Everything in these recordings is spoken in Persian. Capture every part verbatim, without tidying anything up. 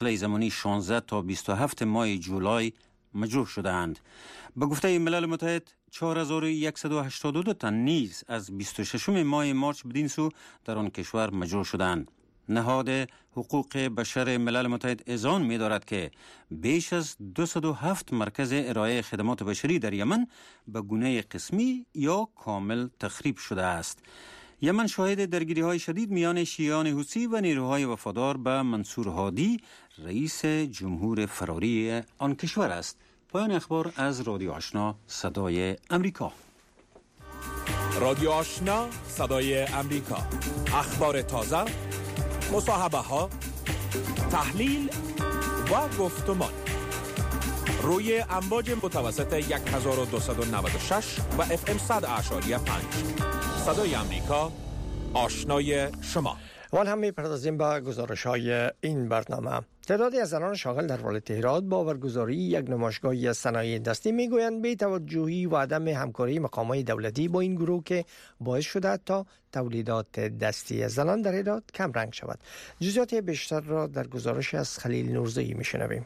زمانی شانزده تا بیست و هفت ماه جولای مجروح شدند. به گفته ملل متحد چهار هزار و صد و هشتاد و دو تن نیز از بیست و ششم ماه مارچ بدین سو در آن کشور مجروح شدند. نهاد حقوق بشر ملل متحد اذعان می دارد که بیش از دویست و هفت مرکز ارائه خدمات بشری در یمن به گونه قسمی یا کامل تخریب شده است. یمن شاهد درگیری های شدید میان شیعیان حوثی و نیروهای وفادار به منصور هادی رئیس جمهور فراری آن کشور است. پایان اخبار از رادیو آشنا صدای امریکا. رادیو آشنا صدای امریکا، اخبار تازه، مصاحبه ها، تحلیل و گفتمان روی امواج متوسط هزار و دویست و نود و شش و اف ام صد اعشاری پنج. صدای امریکا، آشنای شما. وان هم می‌پردازیم به گزارش‌های این برنامه. تعدادی از زنان شاغل در ولایت هرات با برگزاری یک نمایشگاه صنایع دستی میگویند بی توجهی و عدم همکاری مقامات دولتی با این گروه که باعث شده تا تولیدات دستی زنان در هرات کم رنگ شود. جزئیات بیشتر را در گزارش از خلیل نورزی میشنویم.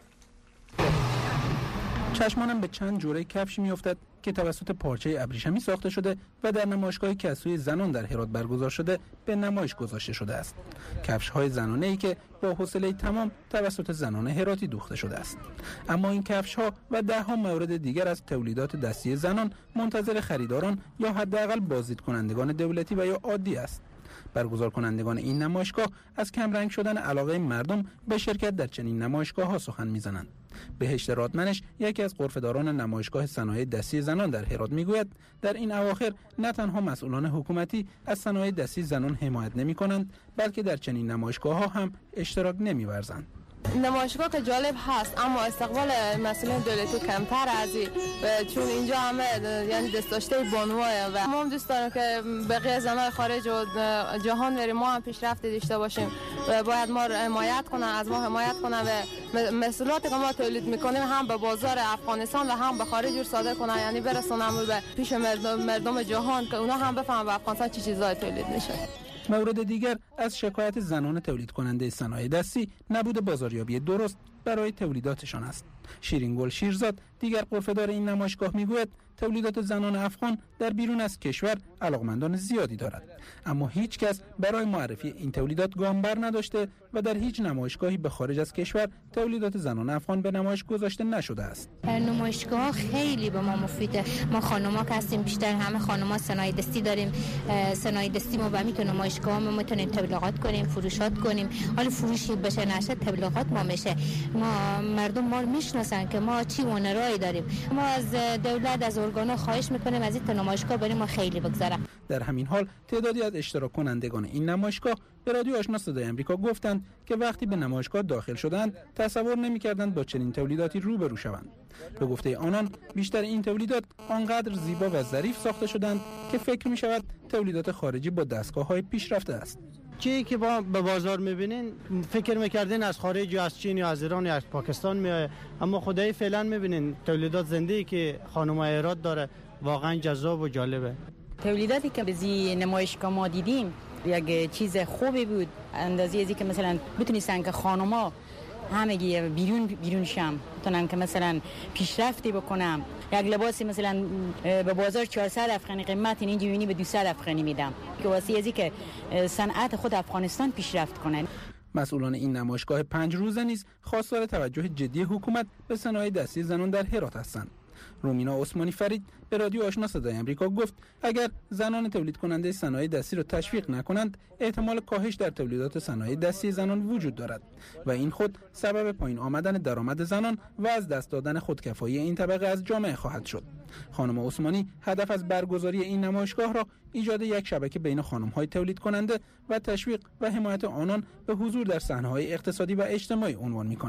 چشمانم به چند جوره کفش میافتد که توسط پارچه ابریشمی ساخته شده و در نمایشگاهی که از سوی زنان در هرات برگزار شده به نمایش گذاشته شده است. کفش‌های زنانه‌ای که با حوصله تمام توسط زنان هراتی دوخته شده است. اما این کفش‌ها و ده‌ها مورد دیگر از تولیدات دستی زنان منتظر خریداران یا حداقل بازدید کنندگان دولتی و یا عادی است. برگزار کنندگان این نمایشگاه از کم رنگ شدن علاقه مردم به شرکت در چنین نمایشگاه‌ها سخن می‌زنند. بهشت رادمنش یکی از غرفه‌داران نمایشگاه صنایع دستی زنان در هرات میگوید در این اواخر نه تنها مسئولان حکومتی از صنایع دستی زنان حمایت نمی‌کنند بلکه در چنین نمایشگاه‌ها هم اشتراک نمی‌ورزند. نمایشگاه که جالب هست اما استقبال مسئولین دولتی کمتر ازی چون اینجا همه یعنی دستاشته بانواه و ما هم دوست داریم که بقیه زنای خارج و جهان بریم ما هم پیشرفت داشته باشیم و باید ما رو حمایت کنن از ما حمایت کنن و محصولاتی که ما تولید میکنیم هم به بازار افغانستان و هم به خارج صادر کنن یعنی برسونن به پیش مردم, مردم جهان که اونا هم بفهمن به افغانستان چه چیزایی تولید میشه. مورد دیگر از شکایت زنان تولید کننده صنایع دستی نبود بازاریابی درست برای تولیداتشان است. شیرین گل شیرزاد دیگر غرفه‌دار این نمایشگاه میگوید تولیدات زنان افغان در بیرون از کشور علاقمندان زیادی دارد اما هیچ کس برای معرفی این تولیدات گام بر نداشته و در هیچ نمایشگاهی به خارج از کشور تولیدات زنان افغان به نمایش گذاشته نشده است. نمایشگاه خیلی به ما مفیده. ما خانم‌ها که هستیم بیشتر همه خانم‌ها صنایع دستی داریم. صنایع دستی ما به میتونه نمایشگاه ما میتونیم تبلیغات کنیم، فروشات کنیم. حالا فروشی بشه نشه تبلیغات ما میشه. ما مردم ما رو میشناسن که ما چی هنرایی داریم. ما از دولت از ارگان‌ها خواهش میکنیم از این نمایشگاه بریم ما خیلی بگذره. در همین حال تعدادی از اشتراک کنندگان این نمایشگاه به رادیو آشنا صدای آمریکا گفتند که وقتی به نمایشگاه داخل شدند تصور نمی‌کردند با چنین تولیداتی روبرو شوند. به گفته آنان بیشتر این تولیدات آنقدر زیبا و ظریف ساخته شدند که فکر می‌شود تولیدات خارجی با دستگاه‌های پیشرفته است. چیزی که با به بازار می‌بینین فکر می‌کردین از خارج یا از چین یا از ایران یا از پاکستان میاد اما خدای فعلا می‌بینین تولیدات زنده‌ای که خانم‌های هرات داره واقعا جذاب و جالبه. تولیداتی که بزی نمایشگاه ما دیدیم یک چیز خوبی بود اندازی ازی که مثلا بتونیستن که خانم‌ها همگی بیرون بیرون شم بتونن که مثلا پیشرفتی بکنم. یک لباسی مثلا به بازار چهارصد افغانی قیمت اینجا می‌بینی به دویست افغانی میدم که واسه ازی که صنعت خود افغانستان پیشرفت کنه. مسئولان این نمایشگاه پنج روزه نیز خواستار توجه جدی حکومت به صنایع دستی زنان در هرات هستند. رومینا عثمانی فرید به رادیو آشنا صدای آمریکا گفت اگر زنان تولید کننده صنایع دستی را تشویق نکنند احتمال کاهش در تولیدات صنایع دستی زنان وجود دارد و این خود سبب پایین آمدن درآمد زنان و از دست دادن خودکفایی این طبقه از جامعه خواهد شد. خانم عثمانی هدف از برگزاری این نمایشگاه را ایجاد یک شبکه بین خانم‌های تولید کننده و تشویق و حمایت آنان به حضور در صحنه‌های اقتصادی و اجتماعی عنوان می‌کند.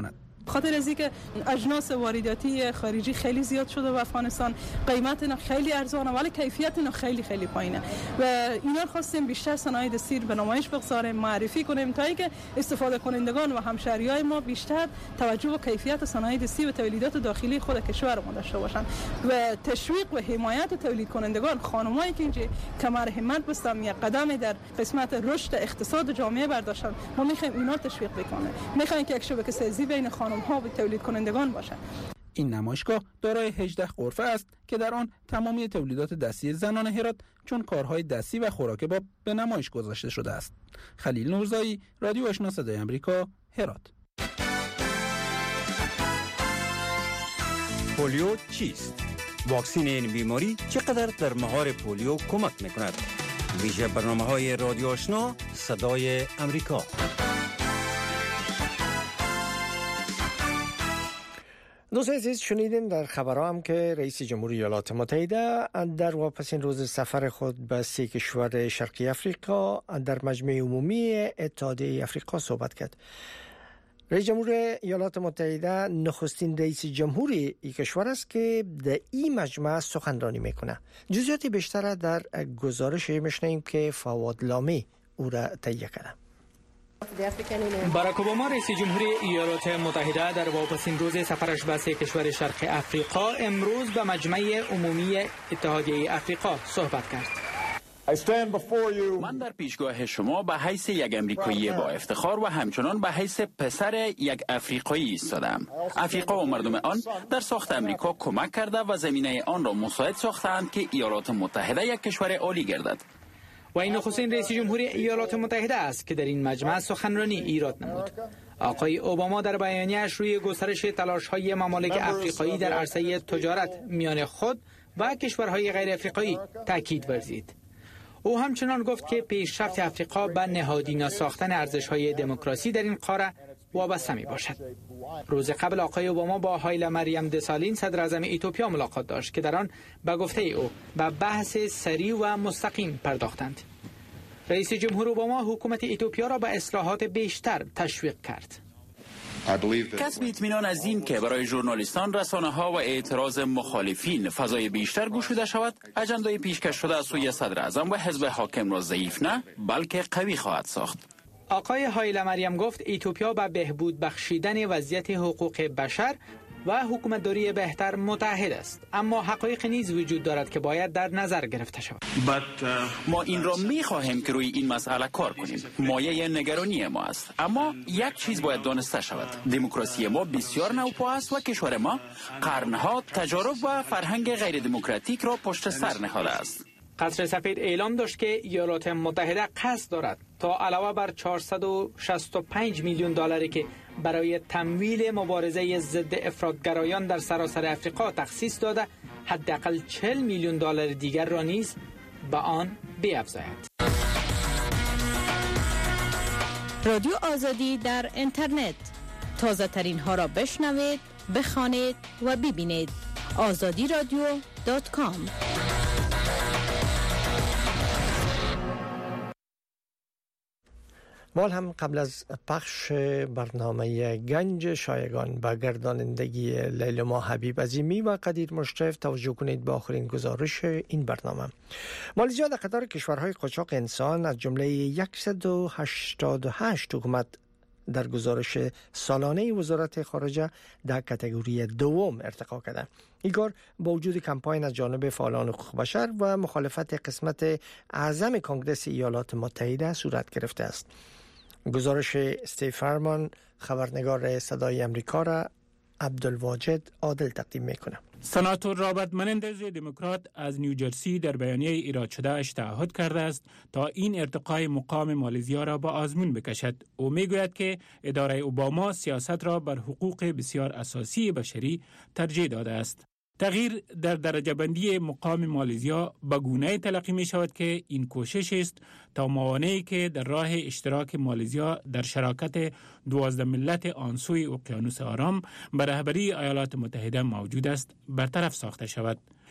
خاطر از اینکه اجناس وارداتی خارجی خیلی زیاد شده و افغانستان قیمت اینا خیلی ارزانه ولی کیفیت اینا خیلی خیلی پایینه و اینا خواستیم بیشتر صنایع دستی به نمایش بگذاریم، معرفی کنیم تا اینکه استفاده کنندگان و همشهریای ما بیشتر توجه به کیفیت صنایع دستی و تولیدات داخلی خود کشور ما داشته باشند و تشویق و حمایت تولید کنندگان، خانمایی که اینجا کمر همت بستن یک قدم در قسمت رشد اقتصاد جامعه برداشتن، ما میخوایم اینا تشویق بکنه، میخوایم که یک شبکه سازی بین خانم ها و تولید کنندگان باشه. این نمایشگاه دارای هجده غرفه است که در آن تمامی تولیدات دستی زنان هرات چون کارهای دستی و خوراک باب به نمایش گذاشته شده است. خلیل نورزایی، رادیو آشنا صدای آمریکا، هرات. پولیو چیست؟ واکسین این بیماری چقدر در مهار پولیو کمک میکند؟ ویژه برنامه‌های رادیو آشنا صدای آمریکا. دوستان عزیز، شنیدین در خبرها هم که رئیس جمهوری ایالات متحده در واپسین روز سفر خود به سه کشور شرقی افریقا در مجمع عمومی اتحادیه افریقا صحبت کرد. رئیس جمهور ایالات متحده نخستین رئیس جمهوری این کشور است که در این مجمع سخنرانی میکنه. جزئیات بیشتر در گزارش میشنویم که فواد لامی او را تهیه کرده. باراک اوباما رئیس جمهوری ایالات متحده در واپسین روز سفرش به سه کشور شرق افریقا امروز به مجمع عمومی اتحادیه افریقا صحبت کرد. من در پیشگاه شما به حیث یک امریکایی با افتخار و همچنان به حیث پسر یک افریقایی ایستادم. افریقا و مردم آن در ساخت امریکا کمک کرده و زمینه آن را مساعد ساختند که ایالات متحده یک کشور عالی گردد. و این نخستین رئیس جمهوری ایالات متحده است که در این مجمع سخنرانی ایراد نمود. آقای اوباما در بیانیه‌اش روی گسترش تلاش‌های ممالک افریقایی در عرصه تجارت میان خود و کشورهای غیر افریقایی تاکید ورزید. او همچنان گفت که پیشرفت افریقا به نهادینه ساختن ارزش‌های دموکراسی در این قاره وابسته می باشد. روز قبل آقای اوباما با هایله مریم دسالین صدر اعظم ایتوپیا ملاقات داشت که در آن به گفته او به بحث سریع و مستقیم پرداختند. رئیس جمهور اوباما حکومت ایتوپیا را به اصلاحات بیشتر تشویق کرد. کسب اطمینان از این که برای ژورنالیستان، رسانه‌ها و اعتراض مخالفین فضای بیشتر گشوده شود، اجندای پیشکش شده از سوی صدر اعظم و حزب حاکم را ضعیف نه بلکه قوی خواهد ساخت. آقای هایله مریم گفت ایتوپیا به بهبود بخشیدن وضعیت حقوق بشر و حکومتداری بهتر متحد است، اما حقایق نیز وجود دارد که باید در نظر گرفته شود. ما این را می خواهیم که روی این مسئله کار کنیم. مایه نگرانی ما است، اما یک چیز باید دانسته شود: دموکراسی ما بسیار نوپا است و کشور ما قرنها تجارب و فرهنگ غیر دموکراتیک را پشت سر نهاده است. قصر سفید اعلام داشت که ایالات متحده قصد دارد تا علاوه بر چهارصد و شصت و پنج میلیون دلاری که برای تمویل مبارزه ضد افراطگرایان در سراسر افریقا تخصیص داده، حداقل چهل میلیون دلار دیگر را نیز به آن بیفزاید. رادیو آزادی در اینترنت، تازه ترین ها را بشنوید، بخوانید و ببینید. آزادی رادیو دات کام. ما هم قبل از پخش برنامه گنج شایگان به گردانندگی لیلما حبیب عظیمی و قدیر مشرف توجه کنید به آخرین گزارش این برنامه. مالزیا در قطار کشورهای قاچاق انسان از جمله صد و هشتاد و هشت حکومت در گزارش سالانه وزارت خارجه در کاتگوری دوم ارتقا کرده. این کار با وجود کمپاین از جانب فعالان حقوق بشر و مخالفت قسمت اعظم کنگره ایالات متحده صورت گرفته است. گزارش استیو فرمان، خبرنگار صدای امریکا، را عبدالواجد عادل تقدیم میکنه. سناتور رابرت منندز دموکرات از نیوجرسی در بیانیه ایراد شده اش تعهد کرده است تا این ارتقای مقام مالزیا را با آزمون بکشد. او میگوید که اداره اوباما سیاست را بر حقوق بسیار اساسی بشری ترجیح داده است. تغییر در درجه بندی مقام مالزیا به گونه‌ای تلقی می شود که این کوشش است تا موانعی که در راه اشتراک مالزیا در شراکت دوازده ملت آنسوی اقیانوس آرام به رهبری ایالات متحده موجود است برطرف ساخته شود.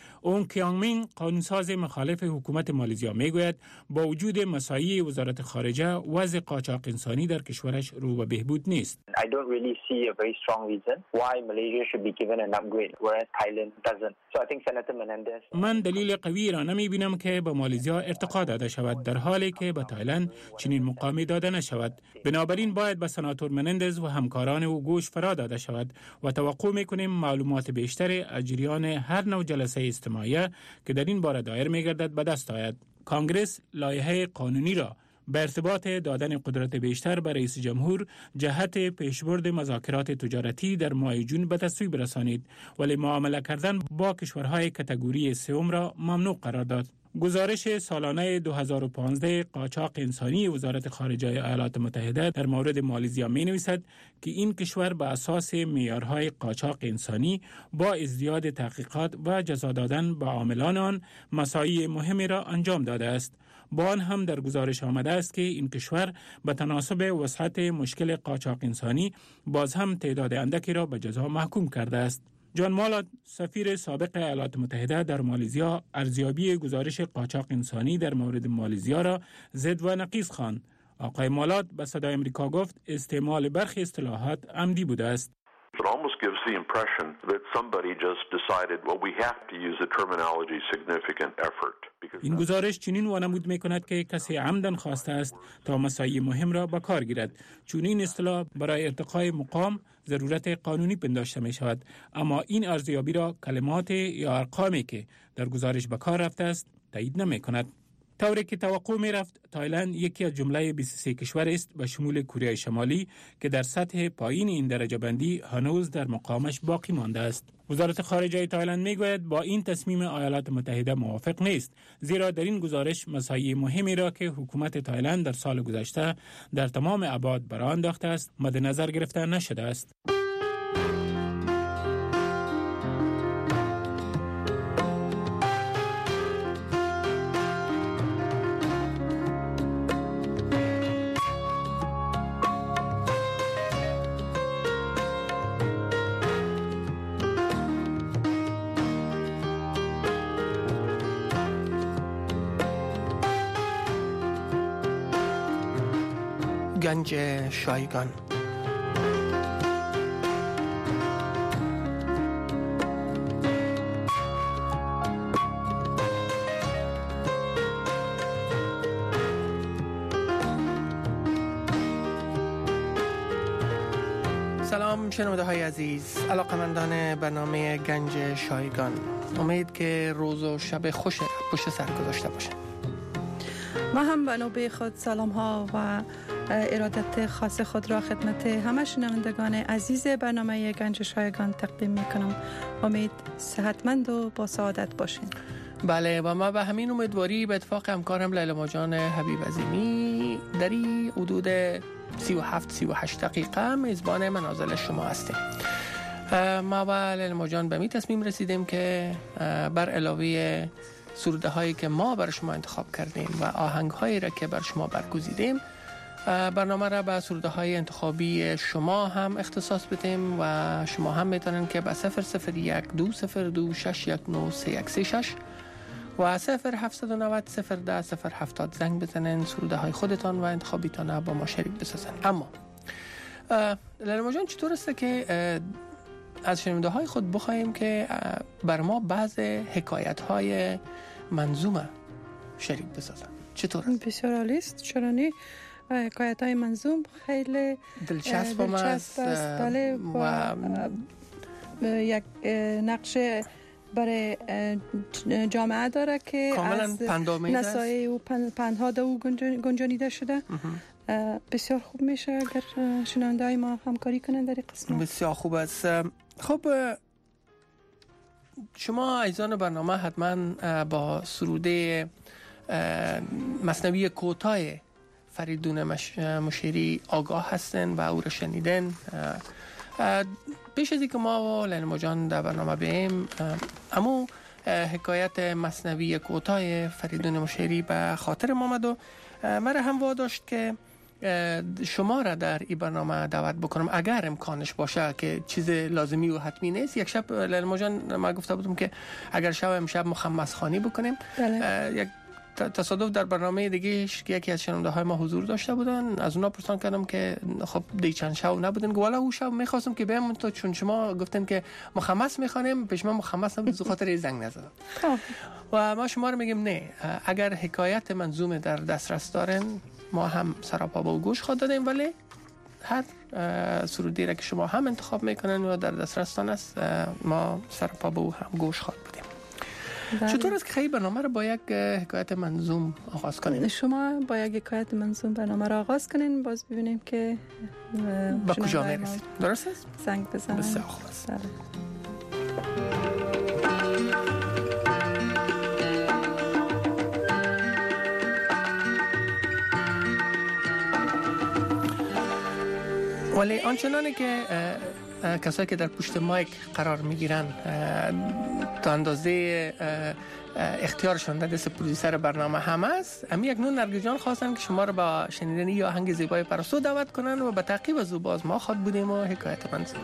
اون کیانگمین قانونساز مخالف حکومت مالزیا میگوید با وجود مساعی وزارت خارجه وضع قاچاق انسانی در کشورش رو به بهبود نیست. I don't really see a very strong reason why Malaysia should be given an upgrade whereas Thailand doesn't. So I think Senator Menendez من دلیل قوی را نمی بینم که به مالزیا ارتقا داده شود در حالی که به تایلند چنین مقامی داده نشود. بنابراین باید به سناتور منندز و همکاران او گوش فرا داده شود و توقع می‌کنیم معلومات بیشتر از جریان هر نوع جلسه اجتماعی که در این باره دایر می‌گردد به دست آید. کانگرس لایحه قانونی را به ارتباط دادن قدرت بیشتر به رئیس جمهور جهت پیشبرد مذاکرات تجارتی در ماه جون به تصویب رسانید، ولی معامله کردن با کشورهای کاتگوری سوم را ممنوع قرار داد. گزارش سالانه دو هزار و پانزده قاچاق انسانی وزارت خارجه ایالات متحده در مورد مالزیا می نویسد که این کشور به اساس معیارهای قاچاق انسانی با ازدیاد تحقیقات و جزا دادن به عاملان آن مساعی مهمی را انجام داده است. با آن هم در گزارش آمده است که این کشور به تناسب وسعت مشکل قاچاق انسانی باز هم تعداد اندکی را به جزا محکوم کرده است. جان مالات سفیر سابق ایالات متحده در مالزیا ارزیابی گزارش قاچاق انسانی در مورد مالزیا را ضد و نقیض خواند. آقای مالات به صدای امریکا گفت استعمال برخی اصطلاحات عمدی بوده است. It almost gives the impression that somebody just decided, well, we have to use the terminology significant effort. این گزارش چنین وانمود می کند که کسی عمدن خواسته است تا مساعی مهم را به کار گیرد، چون این اصطلاح برای ارتقای مقام ضرورت قانونی پنداشته می شود، اما این ارزیابی را کلمات یا ارقامی که در گزارش به کار رفته است تایید نمی کند. طوری که توقع می رفت تایلند یکی از جمله بیست و سه کشور است به شمول کره شمالی که در سطح پایین این درجه بندی هنوز در مقامش باقی مانده است. وزارت خارجه تایلند می گوید با این تصمیم ایالات متحده موافق نیست، زیرا در این گزارش مساعی مهمی را که حکومت تایلند در سال گذشته در تمام ابعاد برآورده انداخته است مد نظر گرفته نشده است. گنج شایگان. سلام شنونده های عزیز، علاقمندان برنامه گنج شایگان، امید که روز و شب خوش پشت سر گذاشته باشند. ما هم به نوبه خود سلام ها و ارادت خاص خود را خدمت همه شنوندگان عزیز برنامه گنج شایگان تقدیم می کنم. امید صحتمند و با سعادت باشین. بله، و ما به همین امیدواری به اتفاق همکارم لیلا جان حبیب عظیمی در این حدود سی و هفت سی و هشت دقیقه میزبان منازل شما هستیم. ما و لیلا جان به می تصمیم رسیدیم که بر علاوه سروده هایی که ما بر شما انتخاب کردیم و آهنگ هایی را که بر شما برگزیدیم، برنامه را به سروده های انتخابی شما هم اختصاص بدیم و شما هم میتونن که به صفر صفر یک دو صفر دو شش یک نه سه یک سه شش و صفر هفت نه صفر صفر ده صفر هفتاد زنگ بزنن، سروده های خودتان و انتخابیتان با ما شریک بسازن. اما لیلا جان، چطور است که از شنونده های خود بخوایم که بر ما بعض حکایت های منظومه شریک بسازن؟ چطور است؟ بسیار عالی است. چرا نه؟ حکایت های منظوم خیلی دلچسب است. بله، و یک نقش برای جامعه داره که از نصایح و پندها او گنجانیده شده. بسیار خوب میشه اگر شنونده های ما همکاری کنن در این قسمت. بسیار خوب است. خب شما عزیزان برنامه حتما با سروده مثنوی کوتاه فریدون مشیری آگاه هستن و او را شنیدن. پیش از اینکه ما و لیلا جان در برنامه بیم، اما حکایت مثنوی کوتاه فریدون مشیری به خاطر ما آمد و مرا هم واداشت که شما را در این برنامه دعوت بکنم اگر امکانش باشه که چیز لازمی و حتمی نیست. یک شب لیلا جان ما گفته بودم که اگر شب امشب مخمس خوانی بکنیم. بله. یک تصادف در برنامه دیگه که یکی از شنونده های ما حضور داشته بودن، از اونا پرسان کردم که خب دی چند شب نبودن، گفت والا اون شب میخواستم که بیام تو چون شما گفتن که مخمس میخوانیم، پیش من مخمس نبود، خاطر این زنگ نزدم. و ما شما رو میگیم نه، اگر حکایت منظومه در دسترس دارن ما هم سراپا با گوش خود دادیم، ولی هر سرودی را که شما هم انتخاب میکنن و در دسترستان است ما سراپا با هم گوش خود بدیم. چطور است که خیلی برنامه رو با یک حکایت منظوم آغاز کنیم؟ شما با یک حکایت منظوم برنامه رو آغاز کنین، باز ببینیم که با کجا میرسیم. درست است؟ زنگ بزنیم. بسیار خوب است. ولی آنچنانی که کسایی که در پشت مایک قرار میگیرن تا اندازه اختیارشون در دست پرودوسر برنامه هم است، امی یک نون نرگس جان خواستن که شما رو با شنیدن یا آهنگ زیبای پرستو دعوت کنن و به تعقیب از او باز ما خود بودیم و حکایت منظوم.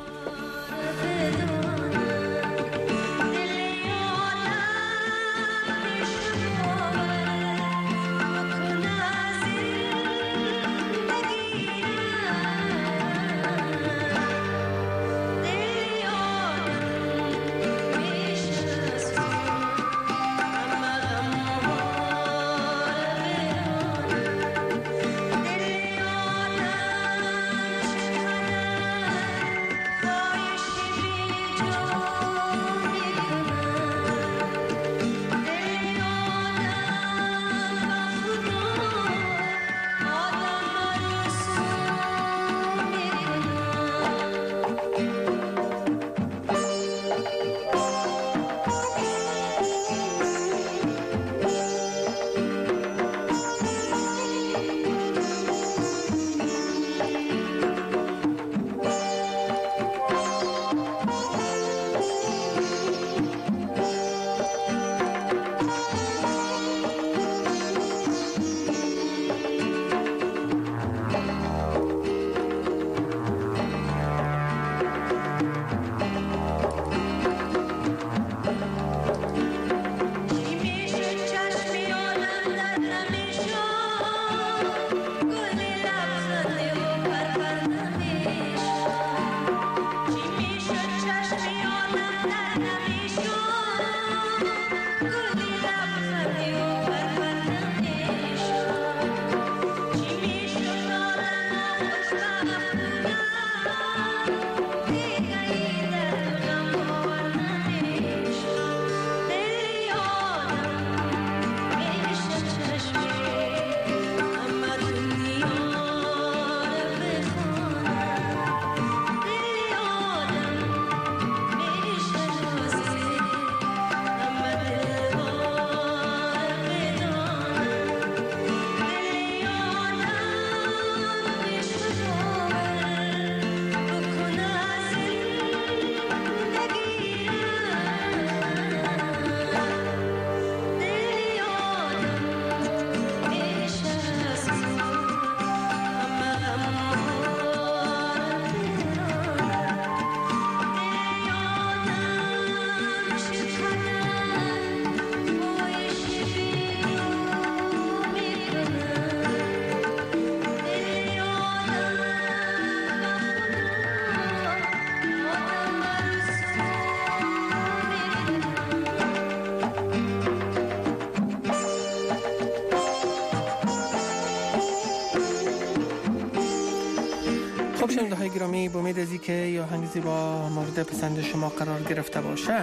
خب شنونده های گرامی، با امید ازی که یا آهنگ زیبا مورد پسند شما قرار گرفته باشه،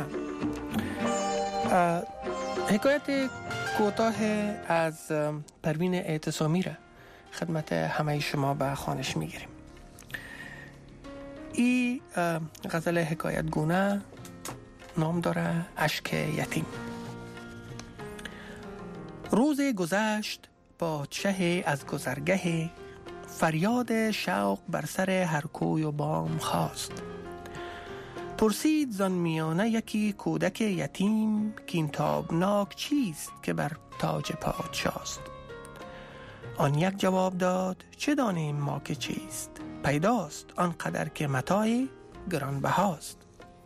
حکایت کوتاه از پروین اعتصامی را خدمت همه شما به خوانش میگیریم. این غزل حکایت گونه نام داره اشک یتیم. روز گذشت پادشه از گذرگه، فریاد شوق بر سر هر کوی و بام خواست. پرسید زان میانه یکی کودک یتیم، که این تابناک چیست که بر تاج پادشاست. آن یک جواب داد چه دانیم ما که چیست؟ پیداست آنقدر که متاع گرانبهاست.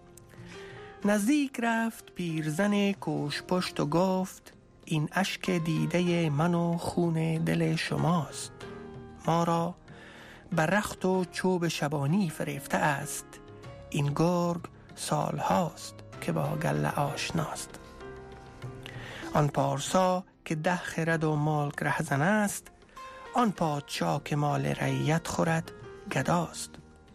نزدیک رفت پیرزن کوش پشت و گفت این اشک دیده من و خون دل شماست. ما را بر رخت و چوب شبانی فریفته است. این گرگ سال هاست که با گله آشناست. آن پارسا که ده خرد و مال رهزن است. آن پادشاه که مال رعیت خورد گداست.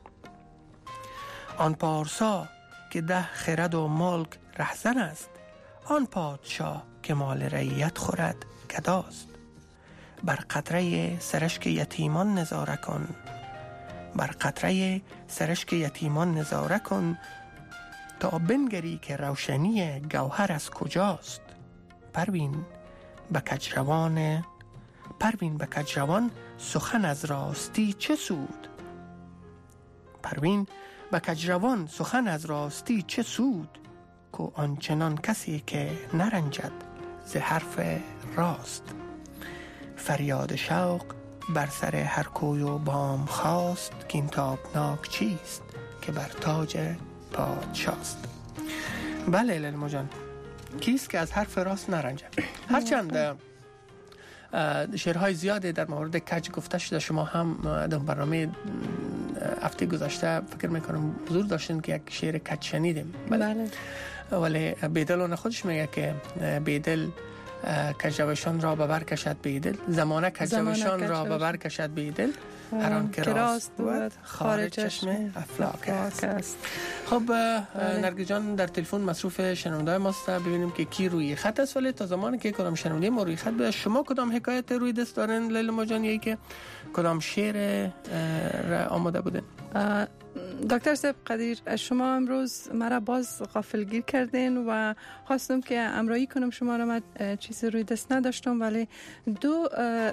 آن پارسا که ده خرد و ملک رهزن است. آن پادشاه که مال رعیت خورد گداست. بر قطره سرشک یتیمان نظاره کن. بر قطره سرشک یتیمان نظاره کن تا بنگری که روشنی گوهر از کجاست. پروین به کجروان پروین به کجروان سخن از راستی چه سود؟ پروین به کجروان سخن از راستی چه سود؟ کو آنچنان کسی که نرنجد ز حرف راست. فریاد شوق بر سر هر کوی و بام خواست که این تابناک چیست که بر تاج پادشاست. بله لیلا جان، کیست که از حرف راست نرنجد؟ هرچند شعرهای زیاده در مورد کج گفته شده، شما هم در برنامه هفته گذشته فکر میکنم حضور داشتین که یک شعر کج شنیدیم. بله. ولی بیدل اون خودش میگه که بیدل کجروشان را به بر کشد بیدل، زمانه کجروشان را به بر کشد بیدل، هر آن که راست بود خارج چشم افلاک است. خب نرگس جان در تلفن مصروف شنونده ماست، ببینیم که کی روی خط است. ولی تا زمانی که کدام شنونده ما روی خط بود، شما کدام حکایت روی دست دارین لیلا جان، یکی که کدام شعر را آماده بودین؟ دکتر صاحب قدیر، شما امروز مرا باز غافلگیر کردین و خواستم که امرایی کنم شما را. من چیزی روی دست نداشتم، ولی دو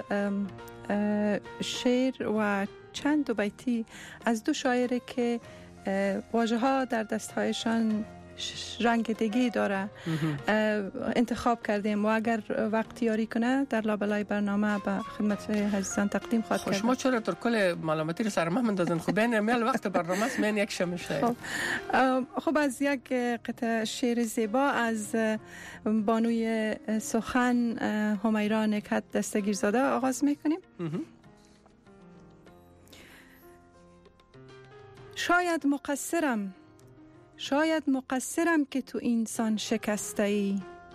شعر و چند دو بیتی از دو شاعره که واژه ها در دستهایشان رنگ دیگه داره انتخاب کردیم و اگر وقت یاری کنه در لابلای برنامه به خدمت عزیزان تقدیم خواهد کرد. شما چرا در کل معلوماتی رو سرمه مندازین؟ خب بین میل وقت برنامه است، من یک شمشه. خب خب از یک قطعه شعر زیبا از بانوی سخن همیرا نکهت دستگیرزاده آغاز میکنیم. شاید مقصرم شاید مقصرم که تو اینسان شکسته ای.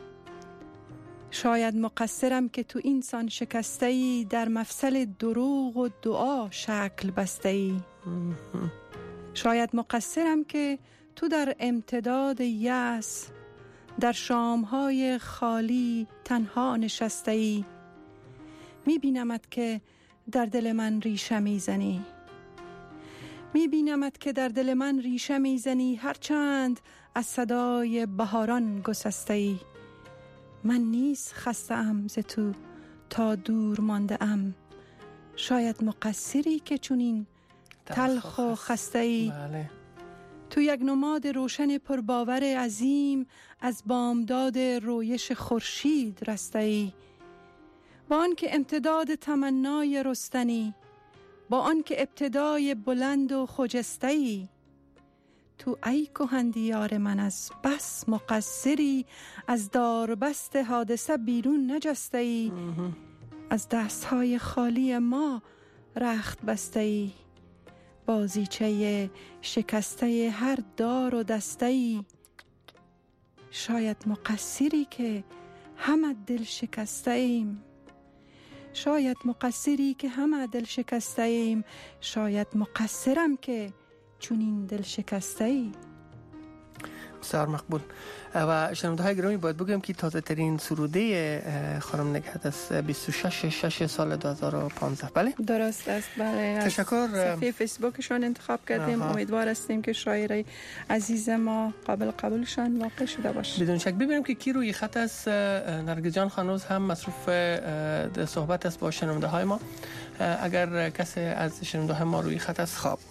شاید مقصرم که تو اینسان شکسته ای، در مفصل دروغ و دعا شکل بسته ای. شاید مقصرم که تو در امتداد یأس، در شامهای خالی تنها نشسته ای. میبینمت که در دل من ریشه میزنی. می بینمت که در دل من ریشه میزنی، هرچند از صدای بهاران گسسته ای. من نیز خسته ام ز تو تا دور مانده ام. شاید مقصری که چونین تلخ و خسته ای. بله. تو یک نماد روشن پرباور عظیم، از بامداد رویش خورشید رسته ای. با آن که امتداد تمنای رستنی، با آن که ابتدای بلند و خجسته‌ای. تو ای کهندیار من از بس مقصری، از داربست حادثه بیرون نجسته‌ای. از دستهای خالی ما رخت بسته‌ای. بازیچه شکسته هر دار و دسته‌ای. شاید مقصری که همه دل شکسته ایم. شاید مقصری که همه دل شکسته ایم. شاید مقصرم که چون این دل شکسته ای. بسیار مقبول. و شنونده های گرامی باید بگم که تازه ترین سروده خانم نکهت است، بیست و شش شش سال دو هزار و پانزده. بله درست است. بله تشکر. صفحه فیسبوکشان انتخاب کردیم. آها. امیدوار هستیم که شاعر عزیز ما قابل قبولشان واقع شده باشه. بدون شک. ببینیم که کی روی خط است. نرگس جان خانوز هم مصروف صحبت است با شنونده های ما. اگر کسی از شنونده های ما روی خط است، خواب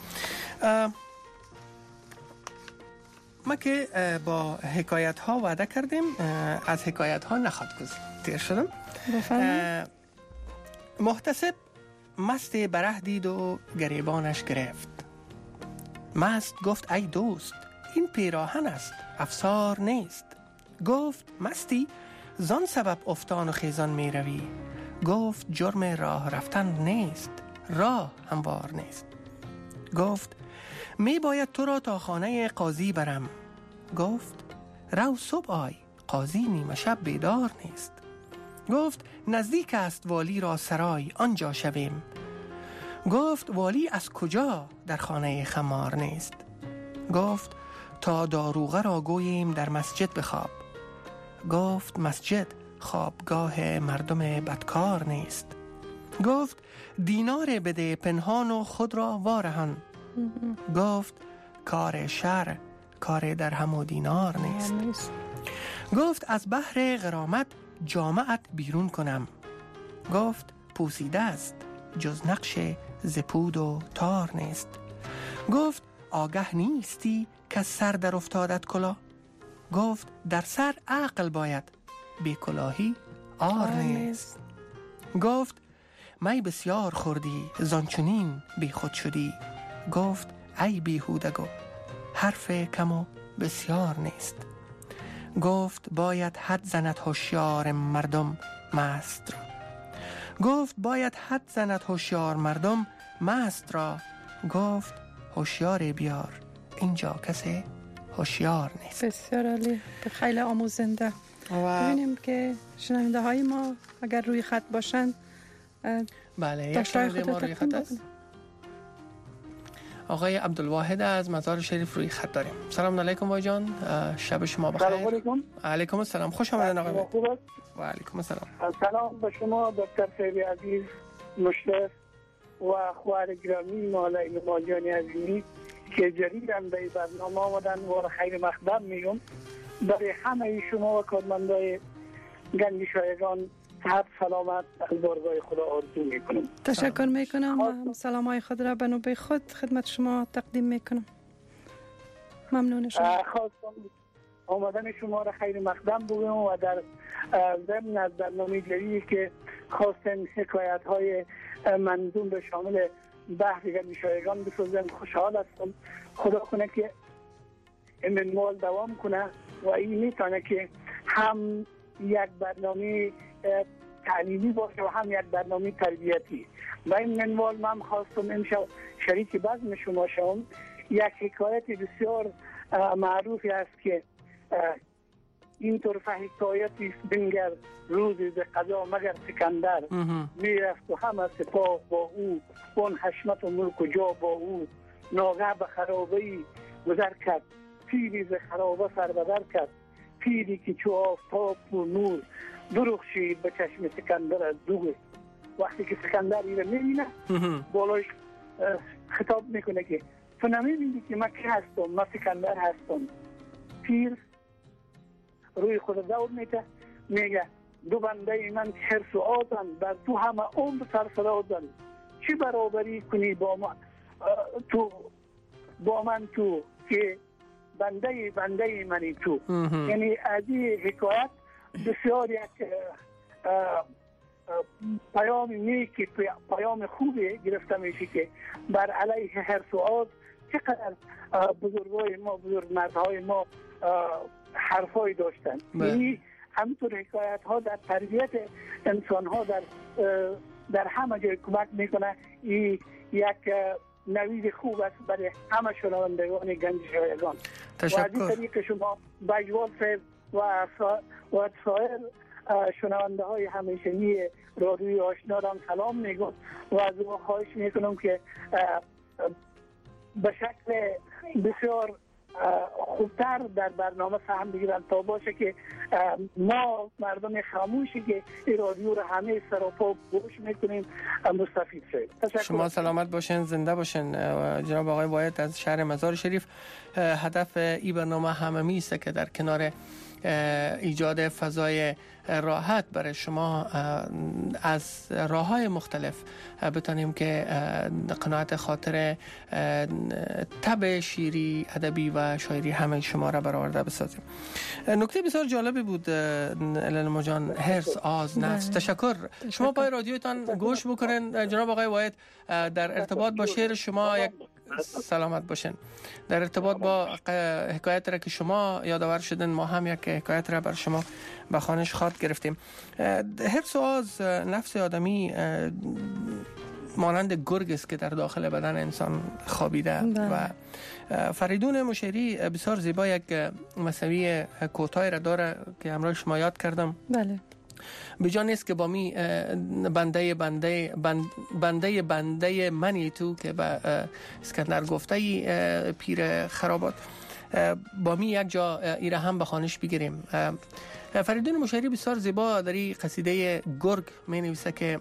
ما که با حکایت ها وعده کردیم، از حکایت ها نخواد گذر شدم. محتسب مست بره دید و گریبانش گرفت. مست گفت ای دوست این پیراهن است افسار نیست. گفت مستی زان سبب افتان و خیزان می روی. گفت جرم راه رفتن نیست راه هموار نیست. گفت می باید تو را تا خانه قاضی برم. گفت رو صبح آی قاضی نیمه شب بیدار نیست. گفت نزدیک است والی را سرای آنجا شویم. گفت والی از کجا در خانه خمار نیست. گفت تا داروغه را گوییم در مسجد بخواب. گفت مسجد خوابگاه مردم بدکار نیست. گفت دینار بده پنهان و خود را وارهان. گفت کار شر کار درهم و دینار نیست. گفت از بحر غرامت جامعت بیرون کنم. گفت پوسیده است جز نقش زپود و تار نیست. گفت آگه نیستی که سر در افتادت کلا. گفت در سر عقل باید بی کلاهی آر نیست. گفت می بسیار خوردی زانچنین بی خود شدی. گفت ای بیهودگو حرف کم و بسیار نیست. گفت باید حد زند هوشیار مردم مست را. گفت باید حد زند هوشیار مردم مست را. گفت هوشیار بیار اینجا کسی هوشیار نیست. بسیار عالی، خیلی آموزنده. ببینیم که شنونده های ما اگر روی خط باشن. بله یک شنونده ما روی خط است. آقای عبدالواحد از مزار شریف روی خط داریم. سلام علیکم وای جان، شب شما بخیر. سلام علیکم. علیکم السلام، خوش آمدید آقای. و علیکم السلام. سلام به شما دکتر خیلی عزیز مشرف و خواهر گرامی مولانا ماجانی عزیزی که جدیداً به برنامه آمدن و خیر مقدم میگم. برای همه شما و کارمندای گنج شایگان صحت سلامت از بارگاه خدا آرزو میکنم. تشکر میکنم و سلام های خود را به نوبه خود خدمت شما تقدیم میکنم. ممنون شما. خواستم آمدن شما را خیر مقدم بگم و در ضمن از برنامه جدیدی که خواستم حکایت های منظوم به شامل بحر گنج شایگان بسازم خوشحال هستم. خدا کنه که این منوال دوام کنه و این میتونه که هم یک برنامه تعلیمی باشه و هم یک برنامه تربیتی. و این منوال من خواستم امشب شریک بزم شما شوم. یک حکایت بسیار معروفی است که این طرف حکایتی است بنگر روزی به قضا مگر سکندر میرفت و همه سپاه با او اون حشمت و ملک و جا با او ناگه به خرابه‌ای گذر کرد پیری ز خرابه سر بدر کرد پیری که چو آفتاب و نور درخشید به چشم سکندر از دور. وقتی که سکندر اینو میبینه بالاش خطاب میکنه که تو نمیبینی که من کی هستم؟ من سکندر هستم. پیر روی خود دور میته میگه دو بنده من حرص و آتن بر تو همه عمر سرفرازن چی برابری کنی با من تو با من تو که بنده بنده منی تو. یعنی از این حکایت بسیار یک پیام نیکی پیام خوبی گرفته میشه که بر علیه حرص و آز چقدر بزرگای ما بزرگ مردهای ما حرفای داشتن. یعنی همینطور حکایت ها در تربیت انسان ها در در همه جای کمک میکنه. این یک نوید خوب است برای همه شنوندگان گنج شایگان. تشکر. و از این طریق شما بجوال صاحب و و سایر شنونده های همیشگی رادیوی آشنا را سلام میگم و از او خواهش میکنم که به شکل بسیار خوبتر در برنامه فهم بگیرن تا باشه که ما مردم خاموشی که این رادیو رو همه سراپا گوش میکنیم مستفید شد. شما سلامت باشین، زنده باشین. جناب آقای واحد از شهر مزار شریف، هدف این برنامه هممی است که در کنار ایجاد فضای راحت برای شما از راه‌های مختلف بتونیم که قناعت خاطر طبع شیری ادبی و و شاعری همه شما را برآورده بسازیم. نکته بسیار جالبی بود الان جان، هرس، آز، نفس. تشکر. شما پای رادیوتان گوش بکنین. جناب آقای واحد، در ارتباط با شعر شما یک سلامت باشین. در ارتباط با حکایت را که شما یادآور شدن، ما هم یک حکایت را بر شما به خوانش خواد گرفتیم. هرس و آز نفس آدمی مانند گرگ است که در داخل بدن انسان خوابیده و فریدون مشیری بسیار زیبا یک مثنوی کوتاه را داره که همراه شما یاد کردم. بله. بجان است که با می بنده بنده بنده بنده منی تو که به اسکندر گفته پیر خرابات، با می یک جا ایره هم به خوانش بگیریم. فریدون مشیری بسیار زیبا در این قصیده گرگ می نویسه که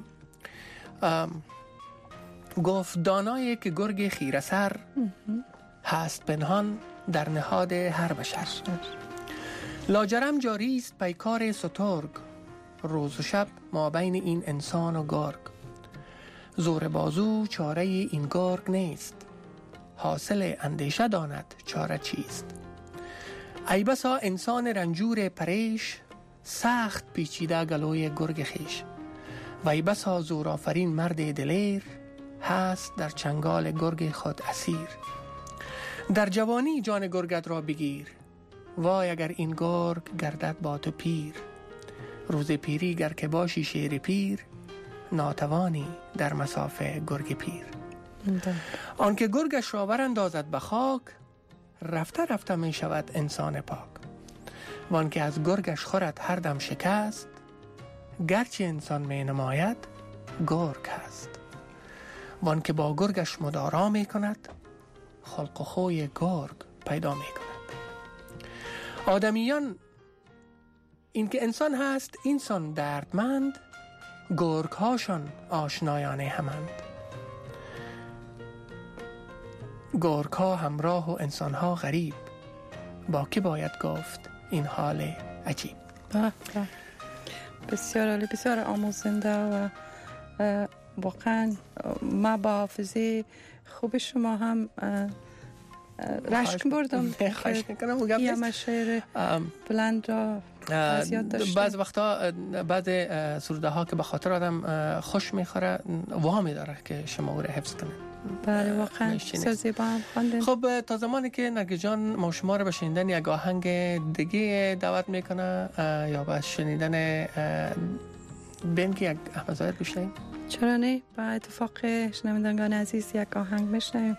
گفت دانایی که گرگ خیره سر هست پنهان در نهاد هر بشر. لاجرم جاری است پیکار سترگ، روز و شب ما بین این انسان و گرگ. زور بازو چاره این گرگ نیست، حاصل اندیشه داند چاره چیست. ای بسا انسان رنجور پریش، سخت پیچیده گلوی گرگ خیش. و ای بسا زور آفرین مرد دلیر، هست در چنگال گرگ خود اسیر. در جوانی جان گرگت را بگیر، وای اگر این گرگ گردد با تو پیر. روز پیری گر که باشی شیر پیر، ناتوانی در مسافه گرگ پیر. آنکه گرگش را براندازد به خاک، رفته رفته می شود انسان پاک. وانکه از گرگش خورد هر دم شکست، گرچه انسان می نماید گرگ هست. وانکه با گرگش مدارا می کند، خلق و خوی گرگ پیدا می کند. آدمیان این که انسان هست انسان دردمند، گرگ هاشان آشنایان همند. گرگ ها همراه و انسان ها غریب، با کی باید گفت این حال عجیب. بسیار عالی، بسیار آموزنده و واقعا ما با حافظه خوب شما هم رشک بردم. خواهش میکنم. و یه مشاعر بلند را از یاد داشتم. بعض وقتا بعض سروده ها که به خاطر آدم خوش میخوره وامی داره که شما او را حفظ کنه. بله واقعا بسیار زیبا هم خواندن. خب تا زمانی که نرگس جان ما شما را به شنیدن یک آهنگ دیگه دعوت میکنه یا به شنیدن بین که یک احمد ظاهر بشنیم؟ چرا نه؟ با اتفاق شنوندگان عزیز یک آهنگ بشنویم.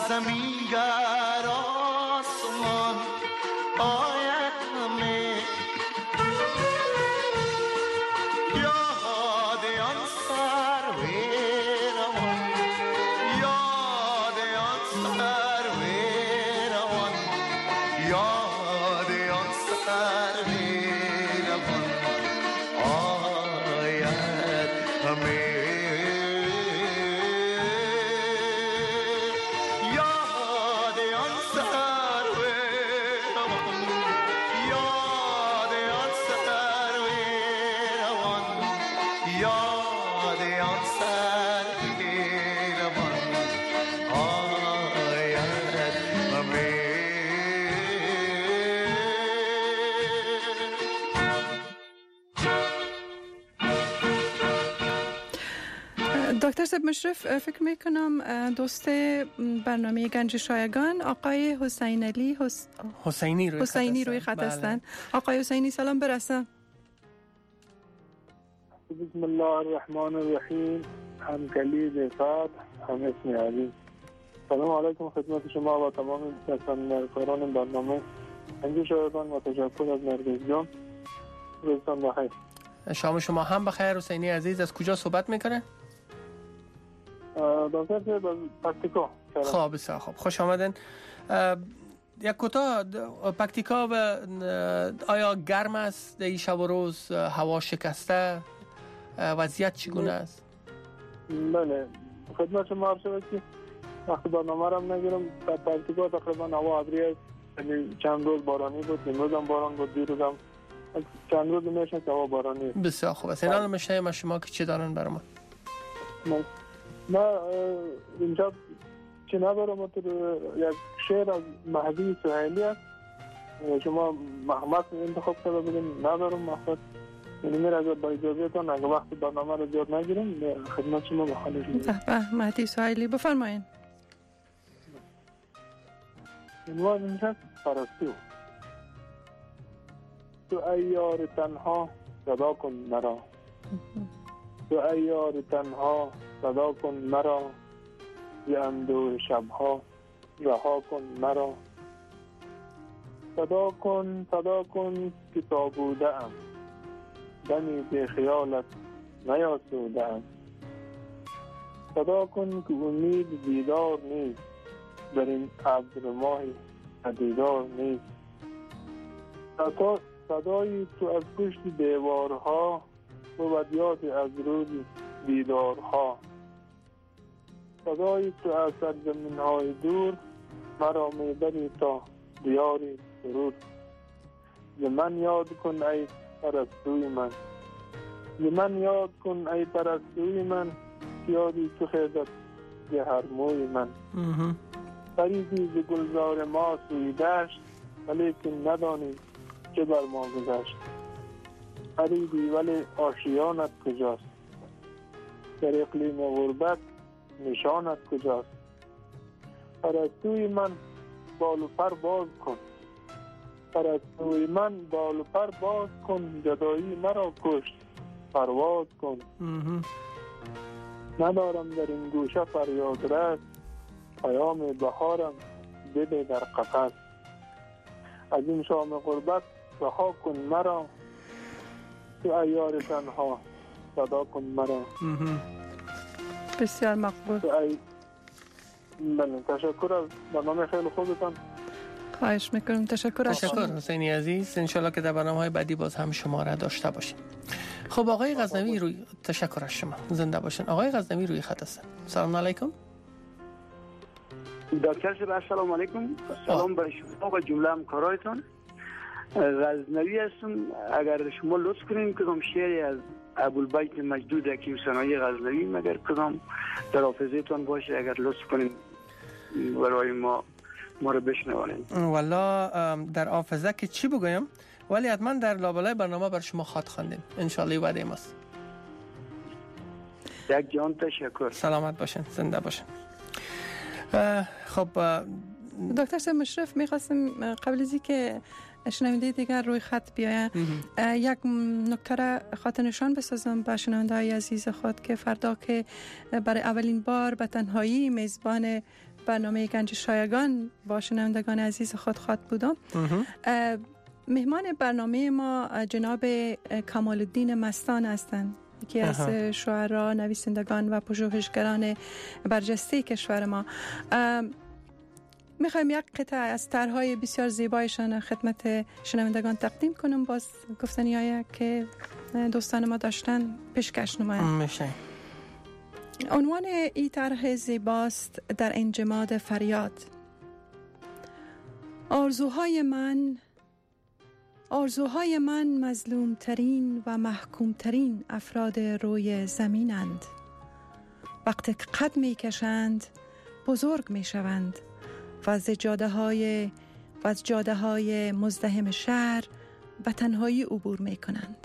زمین گر آسمان آید همه یاد آن سرو روان یاد آن سرو روان یاد آن سرو روان آید همه دکتر صاحب مشرف، فکر میکنم دوست برنامه گنج شایگان آقای حسین علی حس... حسینی روی حسینی روی خط هستند. آقای حسینی سلام برسه. بسم الله الرحمن الرحیم. هم کلید فات هم اسم علی. سلام علیکم خدمت شما و تمام مستمعان برنامه گنج شایگان و تشکر از نرگس جان. روزتان بخیر. شام شما هم بخیر. حسینی عزیز از کجا صحبت میکنه؟ دکتر پکتیکا. خب بسیار خوب، خوش آمدین. یک کوتاه پکتیکا و آیا گرم است در این شب و روز؟ هوا شکسته؟ وضعیت چگونه است؟ بله خدمت شما عرض شود که وقتی برنامه را نگیرم در پکتیکا تقریبا هوا ابری است. چند روز بارانی بود، امروز هم باران بود، دیروز هم چند روز میشه که هوا بارانی است. بسیار خوب است. اینا میشه شما که چی دارن برای ما؟ ما اینجا چی ندارم، یک شعر از مهدی سهیلی است. شما محمد انتخاب کرده بودیم، ندارم محمد. یعنی میره اگر با اجازهتان اگر وقتی برنامه رو زیاد نگیریم خدمت شما بخواهش میدیم. به مهدی سهیلی بفرمایین. عنوان اینجا پرستو. تو ایار تنها صدا کن مرا، تو ایار تنها صدا کن مرا، ز اندوه شبها رها کن مرا. صدا کن صدا کن که تا بوده ام، دمی به خیالت نیاسوده ام. صدا کن که امید دیدار نیست، در این ابر ماه دیدار نیست. صدای تو از پشت دیوارها بود یاد از روز دیدارها. صدای تو از سرزمین های دور مرا میبری تا دیار سرور. ز من یاد کن ای پرستوی من، ز من یاد کن ای پرستوی من، یادی تو خیزد ز هر موی من. فریدی ز گلزار ما سوی دشت، ولیکن ندانی چه بر ما گذشت. فریدی ولی آشیانت کجاست، در اقلیم غربت نشانت کجاست. پرستوی من بال و پر باز کن، پرستوی من بال و پر باز کن، جدایی مرا کشت پرواز کن. ندارم در این گوشه فریاد رس، پیام بهارم بده در قفس. از این شام غربت رها کن مرا، تو ایار تنها صدا کن مرا. بسیار مقبول. ای... بله تشکر از برنامه خیلی خوبتان. خواهش میکنم. تشکر از تشکر حسینی عزیز. انشالله که در برنامه‌های بعدی باز هم شما را داشته باشیم. خب آقای غزنوی روی تشکر از شما. زنده باشین. آقای غزنوی روی خط هستن. سلام علیکم. دکتر صاحب السلام علیکم. سلام بر شما و جمله همکارایتان. غزنوی هستم. اگر شما لطف کنین کدام شعری از ابوالبیت مجدود حکیم ثنایی غزنوی مگر کدام در حافظه‌تان باشه اگر لطف کنین برای ما ما رو بشنوانید. والا در حافظه که چی بگویم، ولی حتما در لابلای برنامه بر شما خط خواندیم ان شاء الله. وعده ماست. یک جان تشکر. سلامت باشین. زنده باشین. خب دکتر صاحب مشرف میخواستم قبل از اینکه شنونده دیگر روی خط بیاین یک نکته را خاطر نشان بسازم به شنونده های عزیز خود که فردا که برای اولین بار به تنهایی میزبان برنامه گنج شایگان با شنوندگان عزیز خود خواد بودم. مهمان برنامه ما جناب کمال الدین مستان هستند که از شاعران، نویسندگان و پژوهشگران برجسته کشور ما. میخوایم یک قطعه از طرح‌های بسیار زیبایشان خدمت شنوندگان تقدیم کنم. باز گفتنی هایی که دوستان ما داشتن پیشکش نمایم. میشه. عنوان این طرح زیباست در انجماد فریاد. آرزوهای من آرزوهای من مظلوم ترین و محکوم ترین افراد روی زمینند. وقتی که قد می کشند بزرگ می شوند و از جاده های و از جاده های مزدحم شهر به تنهایی عبور می کنند.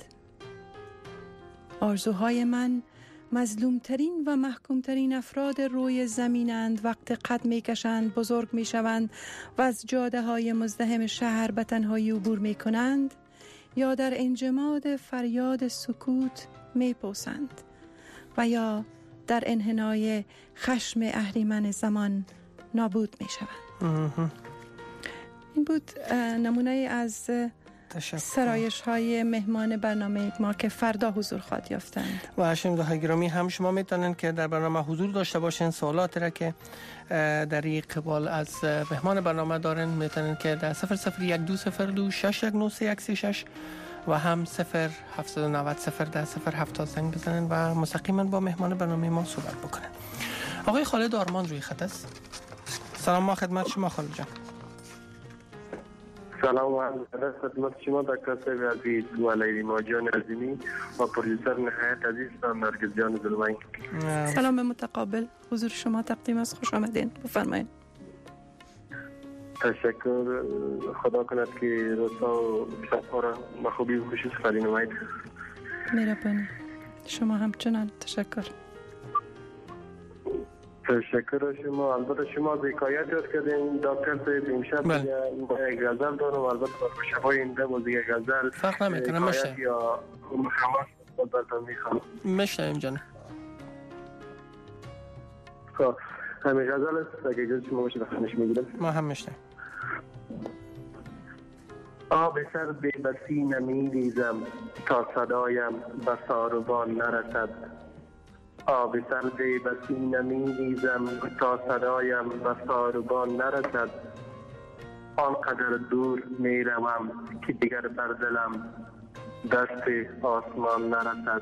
آرزوهای من مظلوم ترین و محکوم ترین افراد روی زمینند. وقتی قد می کشند بزرگ می شوند و از جاده های مزدحم شهر به تنهایی عبور می کنند یا در انجماد فریاد سکوت می پوسند و یا در انحنای خشم اهریمن زمان نابود می شوند. این بود نمونه از سرایش های مهمان برنامه ما که فردا حضور خواهد یافتند. و شنونده‌های گرامی هم شما میتونید که در برنامه حضور داشته باشین. سوالات را که در این قبال از مهمان برنامه دارن میتونید که در صفر صفر یک دو صفر دو شش یک نه سه یک سه شش و هم صفر هفت نه صفر صفر ده صفر هفت زنگ بزنن و مستقیما با مهمان برنامه ما صحبت بکنن. آقای خالد آرمان روی خط است. سلام ما خدمت شما خالد جان. سلام و عرض خدمت شما دکتر صاحب عزیز و لیلی جان عظیمی و پروژیسر نهایت عزیز نرگس جان ظلمانی. سلام متقابل حضور شما تقدیم است. خوش آمدین. بفرمایید. تشکر. خدا کند که روزها و شبها را مخوبی و خوشی سفری نمایید. مهربانی. شما همچنان تشکر. تشکر شما. البته شما بیکایت یاد کردین دکتر صاحب امشب با یک غزل دارم. البته با شبای این ده باز یک غزل فرق نمیکنه. میشه یا حماس براتون میخوام. میشنویم جان. خب همین غزل است اگه اجازه شما باشه بخونش میگیرم. ما هم میشنویم. آب سر به بسی نمیریزم تا صدایم به ساروبان نرسد. آب سرد بسی نمیریزم تا صدایم به ساروبان نرسد. آنقدر دور میروم که دیگر بر دلم دست آسمان نرسد.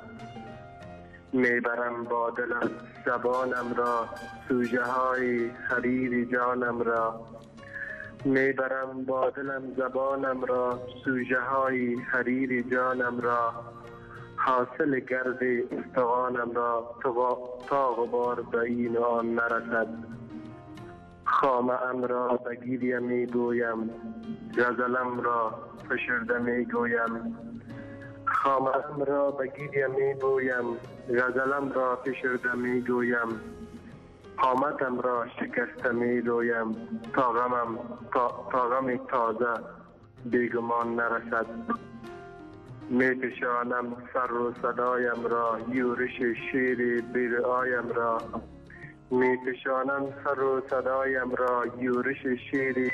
میبرم با دلم زبانم را سوژه های حریر جانم را. میبرم با دلم زبانم را سوژه های حریر جانم را. حاصل گرد استغانم را تا غبار به این آن نرسد. خامه ام را بگیریم می گویم غزلم را فشرده می گویم. خامه ام را بگیریم می گویم غزلم را فشرده می گویم. قامتم را شکسته می رویم تا غمم تا, تا غم تازه بیگمان نرسد. می پشانم سر و صدایم را یورش شیر بیرآیم را. می پشانم سر و صدایم را یورش شیر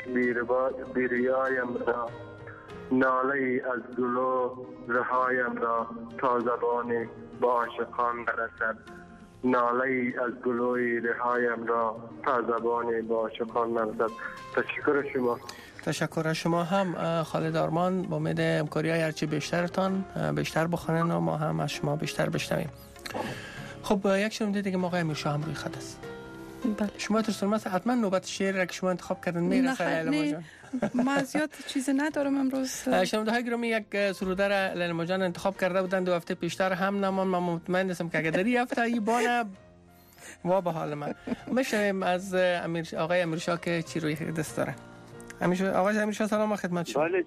بیرآیم را. ناله از گلو رهایم را تا زبان با عاشقان نرسد. ناله از گلوی رهایم را تا زبان با عاشقان نرسد. تشکر شما. تشکر از شما هم خالد آرمان. با امید همکاری های هرچی بیشترتان بیشتر بخونن و ما هم از شما بیشتر بشنویم. خب یک شنونده دیگه آقای امیرشاه هم روی خط است. بله. شما ترسون مثلا حتما نوبت شعر را که شما انتخاب کردن میرسه لیلی جان. ما زیاد چیزی ندارم امروز. شنونده های گرامی یک سروده را لیلی جان انتخاب کرده بودن دو هفته پیشتر هم نمان. من مطمئن هستم که اگر در این هفته ای بانه وا به حال من. میشنویم از امیر آقای امیرشاه که چی روی دست داره. امیر آقای امیرشاه سلام خدمت شما. بله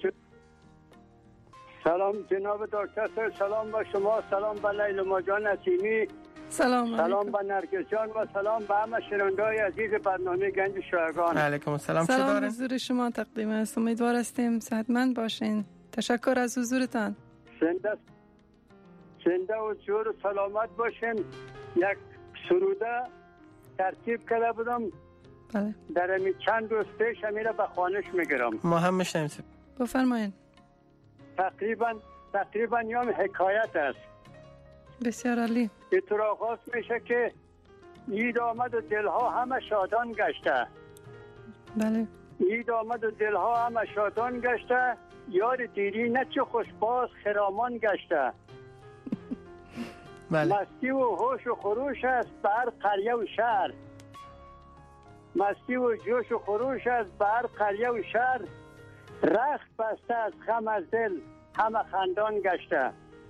سلام جناب دکتر، سلام با شما، سلام به لیلی جان نسیمی، سلام سلام به نرگس جان و سلام به همه شنونده‌های عزیز برنامه گنج شایگان. علیکم السلام. سلام حضور شما تقدیم است. امیدوار هستیم صحتمند باشین. تشکر از حضورتان. زنده زنده و جور و سلامت باشین. یک سروده ترتیب کرده بودم بله. در این چند روز پیش میره به خانش میگیرم. ما هم میشنیم. بفرمایید. تقریبا تقریبا یام حکایت است. بسیار عالی. اینطور آغاز میشه که عید آمد و دلها همه شادان گشته. بله. عید آمد و دلها همه شادان گشته، یار دیری نه چه خوشباز خرامان گشته. بله. مستی و هوش و خروش است بر قریه و شهر. مستی و جوش و خروش است بر قریه و شهر. رخت بسته از غم از دل همه خندان گشته.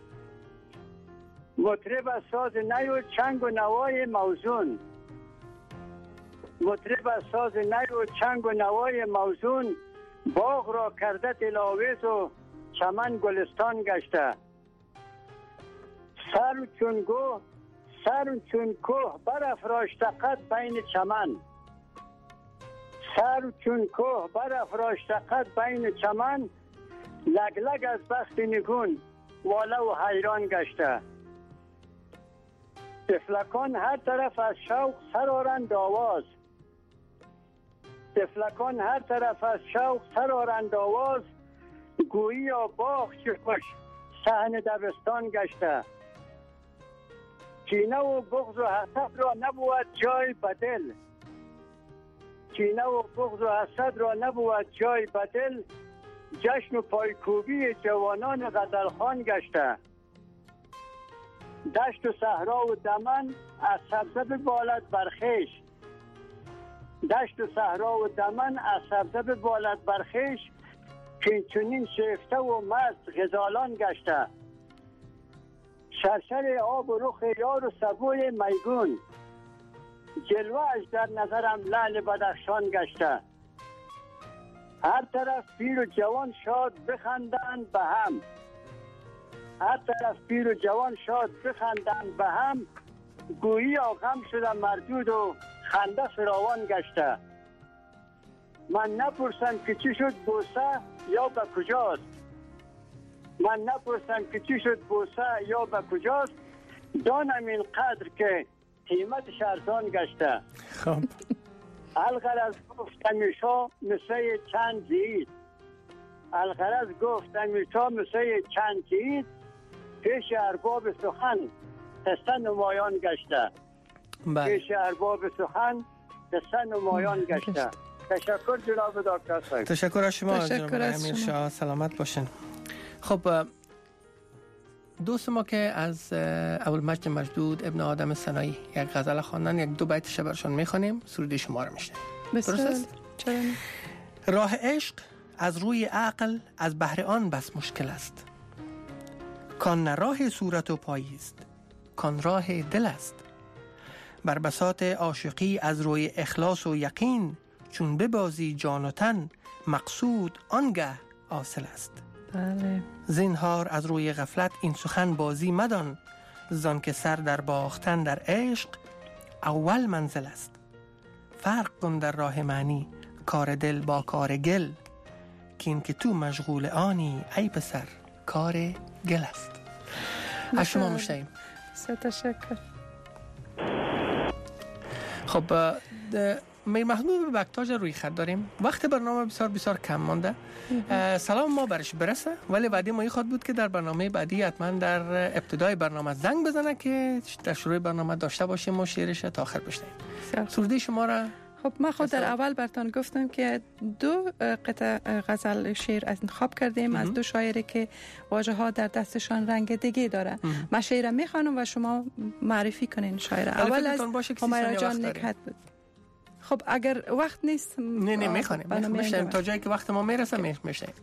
مطرب از ساز نی و چنگ و نوای موزون. مطرب از ساز نی و چنگ و نوای موزون. باغ را کرده دلاویز و چمن گلستان گشته. سر چون گوه سر چون کوه برافراشته قد بین چمن. سر چون کوه برافراشته قد بین چمن. لگ لگ از بخت نگون واله و حیران گشته. طفلکان هر طرف از شوق سر آرند آواز. طفلکان هر طرف از شوق سر آرند آواز. گویی یا باغ چه خوش صحن دبستان گشته. کینه و بغض و حسد را نبود جای بدل. کینه و بغض و حسد را نبود جای بدل. جشن و پایکوبی جوانان غزلخوان گشته. دشت و صحرا و دمن از سبزه ببالد برخیش. دشت و صحرا و دمن از سبزه ببالد برخیش. چنین شیفته و مست غزالان گشته. شرشر آب و رخ یار و سبوی میگون. جلوه‌اش در نظرم لعل بدخشان گشته. هر طرف پیر و جوان شاد بخندند به هم. هر طرف پیر و جوان شاد بخندند به هم. گویی غم شده مردود و خنده فراوان گشته. من نپرسم که چی شد بوسه یا به کجاست. من نپرسم که چی شد بوسه یا به کجاست. دانم این قدر که قیمتش ارزان گشته. خب الغرض گفت همیشه مثل چند زید. الغرض گفت همیشه مثل چند زید. پیش ارباب سخن قصه نمایان گشته. بله. پیش ارباب سخن قصه نمایان گشته. تشکر جناب دکتر صاحب. تشکر از شما تشکر جناب از امیر شما. شاه. سلامت باشین. خب دوست ما که از ابوالمجد مجدود ابن آدم سنایی یک غزل خواندن، یک دو بیتش برشان میخوانیم، سروده شما رو میشنیم. درست است؟ چرا نه؟ راه عشق از روی عقل از بهر آن بس مشکل است. کان نه راه صورت و پایی است، کان راه دل است. بر بساط عاشقی از روی اخلاص و یقین، چون ببازی جان و تن مقصود آنگه حاصل است. بله. زینهار از روی غفلت این سخن بازی مدان، زان که سر در باختن در عشق اول منزل است. فرق کن در راه معنی کار دل با کار گل، که این که تو مشغول آنی ای پسر کار گل است. از شما مشتهیم. تشکر. خب میر محمود بکتاج روی خط داریم. وقت برنامه بسیار بسیار کم مانده. سلام ما برش برسه، ولی بعدی ما خواهد بود که در برنامه بعدی حتما در ابتدای برنامه زنگ بزنه که در شروع برنامه داشته باشیم و شعرش تا آخر بشنویم. سروده شما را. خب من خود در اول براتون گفتم که دو قطعه غزل شعر انتخاب کردیم از دو شاعری که واژه ها در دستشان رنگ دیگه داره. من شعر میخوانم و شما معرفی کنین شاعر. اول از همیرا جان نکهت بود. خب اگر وقت نیست نه نه میخوانیم میشنیم تا جایی که وقت ما میرسه میشنیم.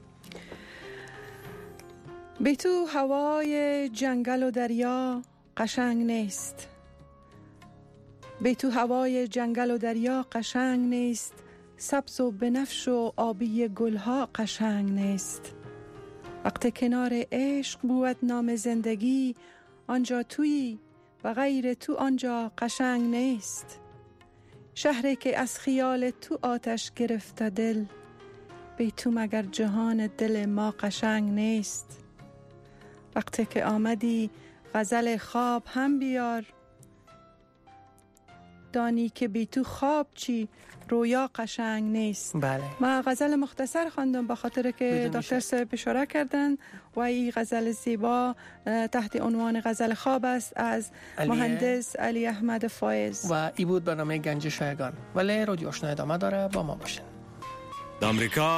بی تو هوای جنگل و دریا قشنگ نیست. بی تو هوای جنگل و دریا قشنگ نیست. سبز و بنفش و آبی گلها قشنگ نیست. وقت کنار عشق بود نام زندگی، آنجا تویی و غیر تو آنجا قشنگ نیست. شهری که از خیال تو آتش گرفته دل، بی تو مگر جهان دل ما قشنگ نیست. وقتی که آمدی غزل خواب هم بیار، دانی که بی تو خواب چی رویا قشنگ نیست. بله. ما غزل مختصر خواندم به خاطر که دکتر صاحب اشاره کردن و این غزل زیبا تحت عنوان غزل خواب است از علی مهندس علی احمد فایز و ای بود برنامه گنج شایگان. ولی رادیو آشنا ادامه داره، با ما باشین. آمریکا